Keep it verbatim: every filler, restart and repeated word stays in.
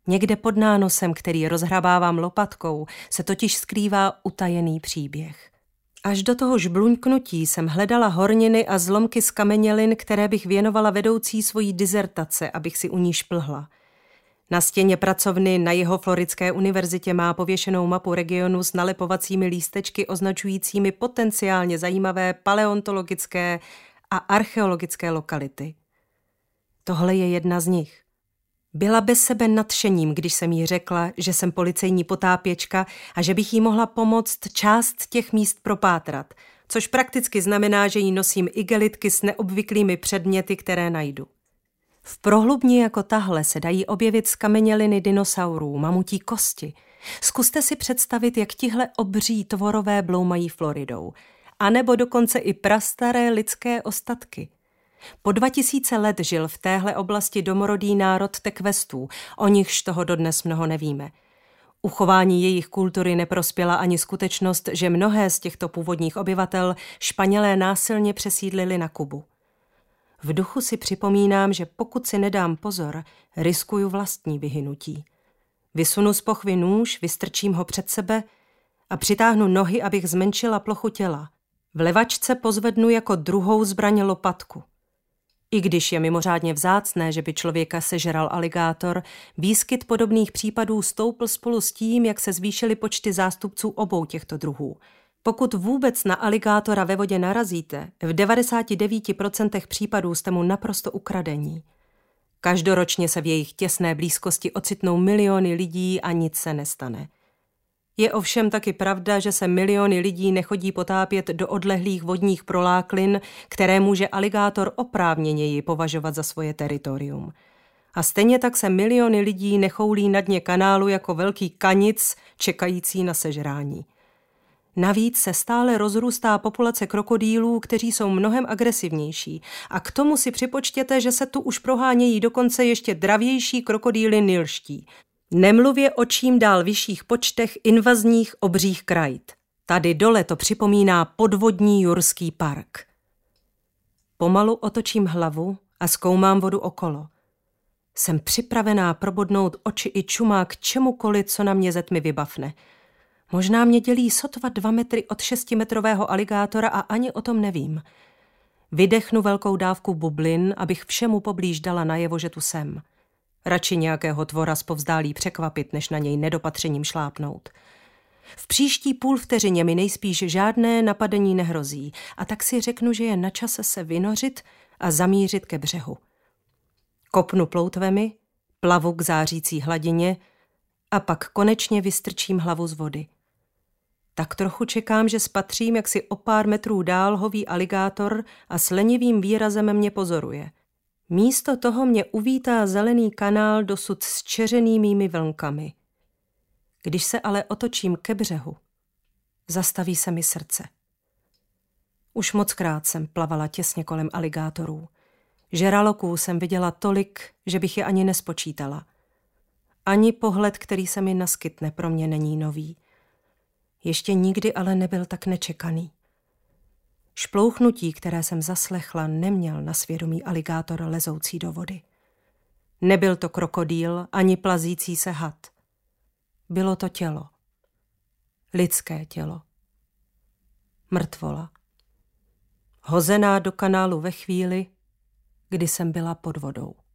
Někde pod nánosem, který rozhrabávám lopatkou, se totiž skrývá utajený příběh. Až do toho žbluňknutí jsem hledala horniny a zlomky z kamenělin, které bych věnovala vedoucí svojí dizertace, abych si u ní šplhla. Na stěně pracovny na Jihofloridské univerzitě má pověšenou mapu regionu s nalepovacími lístečky označujícími potenciálně zajímavé paleontologické a archeologické lokality. Tohle je jedna z nich. Byla bez sebe nadšením, když jsem jí řekla, že jsem policejní potápěčka a že bych jí mohla pomoct část těch míst propátrat, což prakticky znamená, že jí nosím igelitky s neobvyklými předměty, které najdu. V prohlubni jako tahle se dají objevit skameněliny dinosaurů, mamutí kosti. Zkuste si představit, jak tihle obří tvorové bloumají Floridou. A nebo dokonce i prastaré lidské ostatky. Po dva tisíce let žil v téhle oblasti domorodý národ Tekvestů, o nichž toho dodnes mnoho nevíme. Uchování jejich kultury neprospěla ani skutečnost, že mnohé z těchto původních obyvatel Španělé násilně přesídlili na Kubu. V duchu si připomínám, že pokud si nedám pozor, riskuju vlastní vyhynutí. Vysunu z pochvy nůž, vystrčím ho před sebe a přitáhnu nohy, abych zmenšila plochu těla. V levačce pozvednu jako druhou zbraň lopatku. I když je mimořádně vzácné, že by člověka sežral aligátor, výskyt podobných případů stoupl spolu s tím, jak se zvýšily počty zástupců obou těchto druhů. Pokud vůbec na aligátora ve vodě narazíte, v devadesáti devíti procentech případů jste mu naprosto ukradení. Každoročně se v jejich těsné blízkosti ocitnou miliony lidí a nic se nestane. Je ovšem taky pravda, že se miliony lidí nechodí potápět do odlehlých vodních proláklin, které může aligátor oprávněněji považovat za svoje teritorium. A stejně tak se miliony lidí nechoulí na dně kanálu jako velký kanic čekající na sežrání. Navíc se stále rozrůstá populace krokodýlů, kteří jsou mnohem agresivnější. A k tomu si připočtěte, že se tu už prohánějí dokonce ještě dravější krokodýly nilští. Nemluvě o čím dál vyšších počtech invazních obřích krajt. Tady dole to připomíná podvodní jurský park. Pomalu otočím hlavu a zkoumám vodu okolo. Jsem připravená probodnout oči i čumá k čemukoliv, co na mě ze tmy vybavne. Možná mě dělí sotva dva metry od šestimetrového aligátora a ani o tom nevím. Vydechnu velkou dávku bublin, abych všemu poblíž dala najevo, že tu jsem. Radši nějakého tvora zpovzdálí překvapit, než na něj nedopatřením šlápnout. V příští půl vteřině mi nejspíš žádné napadení nehrozí a tak si řeknu, že je na čase se vynořit a zamířit ke břehu. Kopnu ploutvemi, plavu k zářící hladině a pak konečně vystrčím hlavu z vody. Tak trochu čekám, že spatřím, jak si o pár metrů dál hoví aligátor a s lenivým výrazem mě pozoruje. Místo toho mě uvítá zelený kanál dosud zčeřený mými vlnkami. Když se ale otočím ke břehu, zastaví se mi srdce. Už mockrát jsem plavala těsně kolem aligátorů. Žraloků jsem viděla tolik, že bych je ani nespočítala. Ani pohled, který se mi naskytne, pro mě není nový. Ještě nikdy ale nebyl tak nečekaný. Šplouchnutí, které jsem zaslechla, neměl na svědomí aligátor lezoucí do vody. Nebyl to krokodýl ani plazící se had. Bylo to tělo. Lidské tělo. Mrtvola. Hozená do kanálu ve chvíli, kdy jsem byla pod vodou.